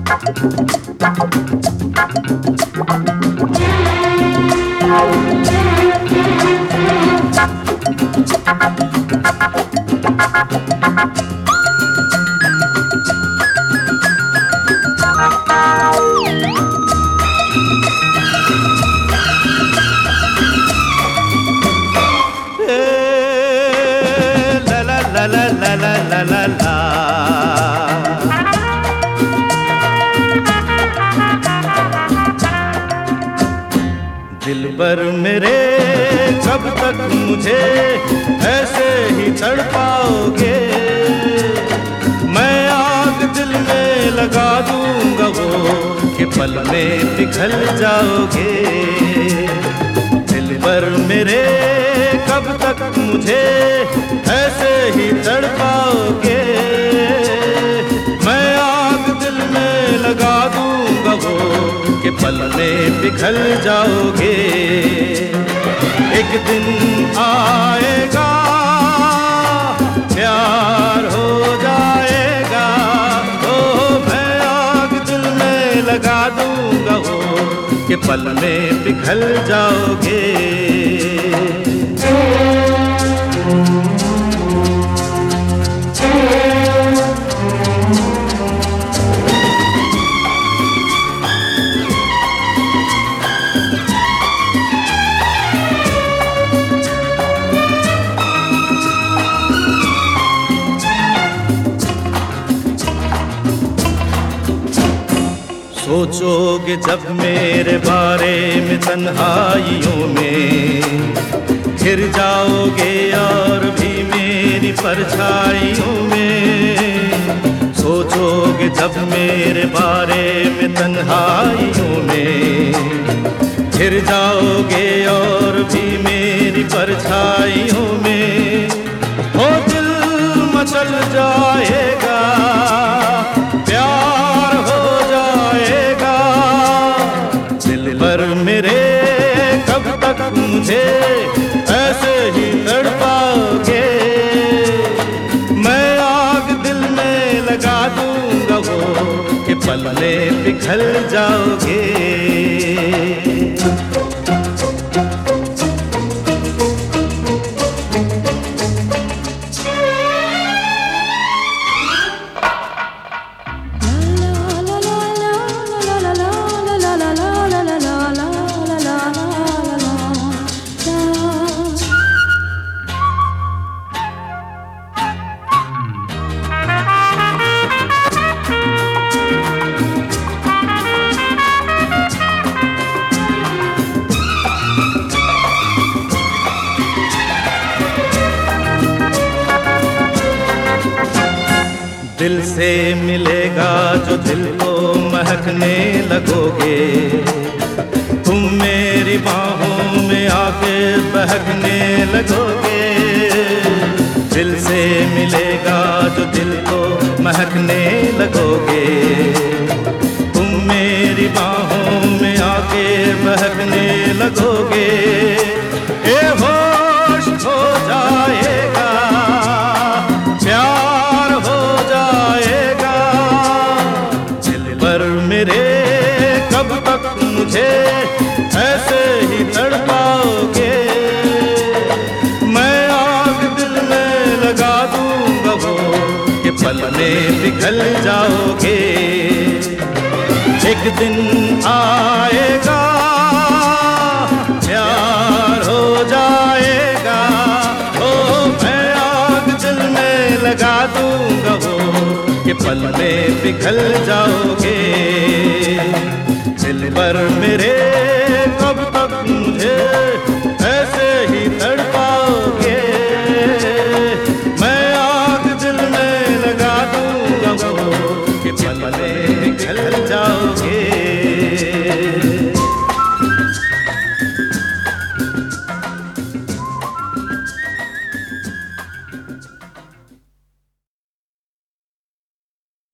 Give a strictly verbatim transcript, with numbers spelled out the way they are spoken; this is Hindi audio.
ला ला ला ला ला ला। दिलबर मेरे कब तक मुझे ऐसे ही तड़पाओगे? मैं आग दिल में लगा दूंगा वो कि पल में पिघल जाओगे। दिलबर मेरे कब तक मुझे ऐसे ही तड़पाओगे? मैं आग दिल में लगा दूंगा वो कि पल में पिघल जाओगे। एक दिन आएगा प्यार हो जाएगा, ओ मैं आग दिल में लगा दूंगा वो कि पल में पिघल जाओगे। सोचोगे जब मेरे बारे में तन्हाइयों में, घिर जाओगे और भी मेरी परछाइयों में। सोचोगे जब मेरे बारे में तन्हाइयों में, घिर जाओगे और भी मेरी परछाइयों में। हो दिल मचल जाएगा, प्यार हो जाएगा। दिलबर मेरे कब तक मुझे ऐसे ही तड़पाओगे? मैं आग दिल में लगा दूंगा वो कि पल में पिघल जाओगे। दिल से मिलेगा जो दिल को महकने लगोगे, तुम मेरी बाहों में आके बहकने लगोगे। दिल से मिलेगा जो दिल को महकने लगोगे, तुम मेरी बाहों में आके बहकने लगोगे। ए होश हो जाएगा, प्यार हो जाएगा। दिलबर मेरे कब तक मुझे ऐसे ही तड़पाओगे? मैं आग दिल में लगा दूंगा वो कि पल में पिघल जाओगे। एक दिन आएगा प्यार हो जाएगा, ओ मैं आग दिल में लगा दूंगा वो कि पल में पिघल जाओगे। दिलबर मेरे